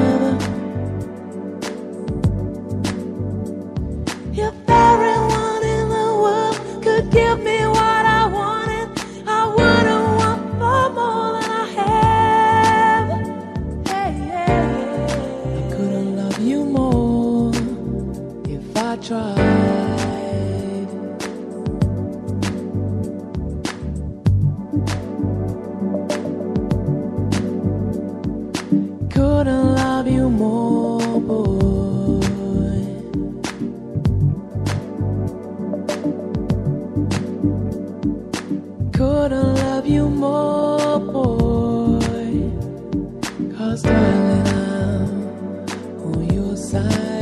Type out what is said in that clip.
If everyone in the world could give me what I wanted, I wouldn't want for more than I have. Hey, yeah. I couldn't love you more if I tried. Couldn't love you more, boy. Couldn't love you more, boy. 'Cause darling, I'm on your side.